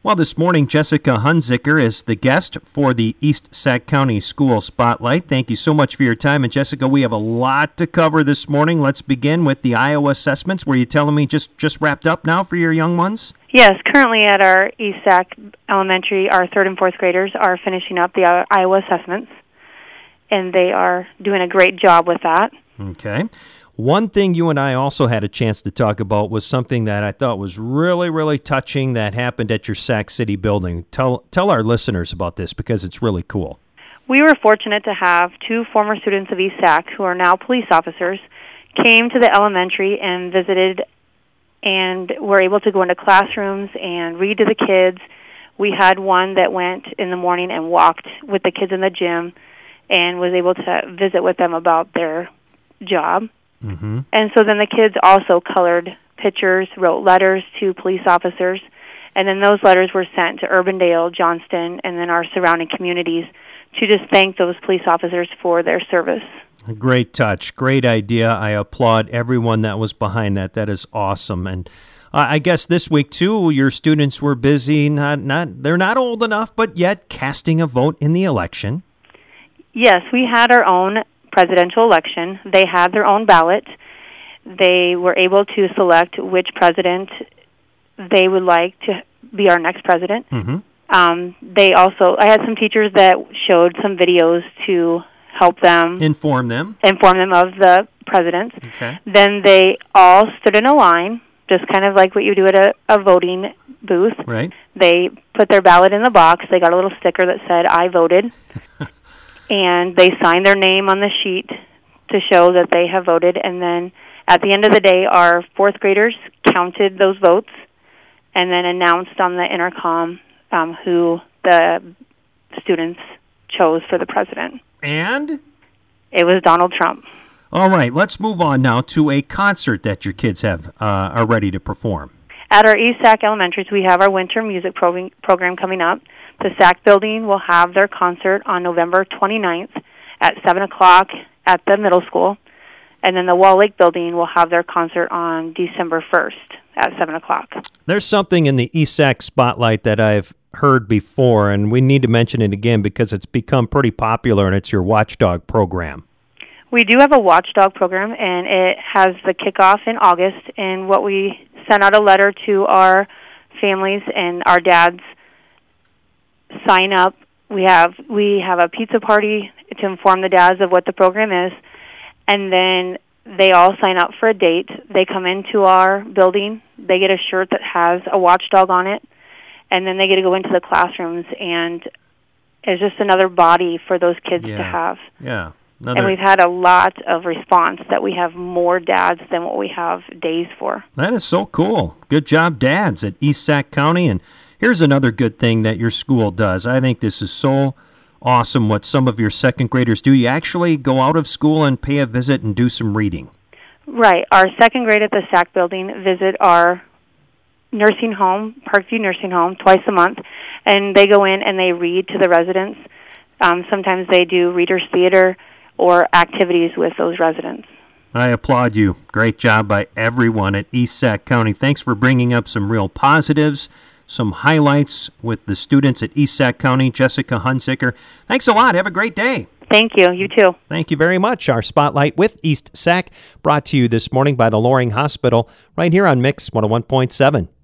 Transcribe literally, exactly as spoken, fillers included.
Well, this morning, Jessica Hunziker is the guest for the East Sac County School Spotlight. Thank you so much for your time. And Jessica, we have a lot to cover this morning. Let's begin with the Iowa assessments. Were you telling me just, just wrapped up now for your young ones? Yes, currently at our East Sac Elementary, our third and fourth graders are finishing up the Iowa assessments, and they are doing a great job with that. Okay. One thing you and I also had a chance to talk about was something that I thought was really, really touching that happened at your Sac City building. Tell tell our listeners about this because it's really cool. We were fortunate to have two former students of East Sac who are now police officers came to the elementary and visited and were able to go into classrooms and read to the kids. We had one that went in the morning and walked with the kids in the gym and was able to visit with them about their job. Mm-hmm. And so then the kids also colored pictures, wrote letters to police officers, and then those letters were sent to Urbandale, Johnston, and then our surrounding communities to just thank those police officers for their service. Great touch. Great idea. I applaud everyone that was behind that. That is awesome. And uh, I guess this week, too, your students were busy. Not, not, they're not old enough, but yet casting a vote in the election. Yes, we had our own presidential election. They had their own ballot. They were able to select which president they would like to be our next president. Mm-hmm. Um, they also, I had some teachers that showed some videos to help them inform them, inform them of the presidents. Okay. Then they all stood in a line, just kind of like what you do at a, a voting booth. Right. They put their ballot in the box. They got a little sticker that said, "I voted." And they signed their name on the sheet to show that they have voted. And then at the end of the day, our fourth graders counted those votes and then announced on the intercom um, who the students chose for the president. And? It was Donald Trump. All right, let's move on now to a concert that your kids have uh, are ready to perform. At our East Sac Elementaries, we have our winter music pro- program coming up. The Sac Building will have their concert on November twenty-ninth at seven o'clock at the middle school. And then the Wall Lake Building will have their concert on December first at seven o'clock. There's something in the East Sac Spotlight that I've heard before, and we need to mention it again because it's become pretty popular, and it's your Watchdog program. We do have a Watchdog program, and it has the kickoff in August. And what we sent out a letter to our families and our dads sign up. We have we have a pizza party to inform the dads of what the program is, and then they all sign up for a date. They come into our building. They get a shirt that has a watchdog on it, and then they get to go into the classrooms, and it's just another body for those kids yeah. to have. Yeah. Another... And we've had a lot of response that we have more dads than what we have days for. That is so cool. Good job, dads, at East Sac County. And here's another good thing that your school does. I think this is so awesome what some of your second graders do. You actually go out of school and pay a visit and do some reading. Right. Our second grade at the Sac Building visit our nursing home, Parkview Nursing Home, twice a month, and they go in and they read to the residents. Um, sometimes they do readers' theater or activities with those residents. I applaud you. Great job by everyone at East Sac County. Thanks for bringing up some real positives, some highlights with the students at East Sac County. Jessica Hunziker, thanks a lot. Have a great day. Thank you. You too. Thank you very much. Our Spotlight with East Sac brought to you this morning by the Loring Hospital right here on Mix one oh one point seven.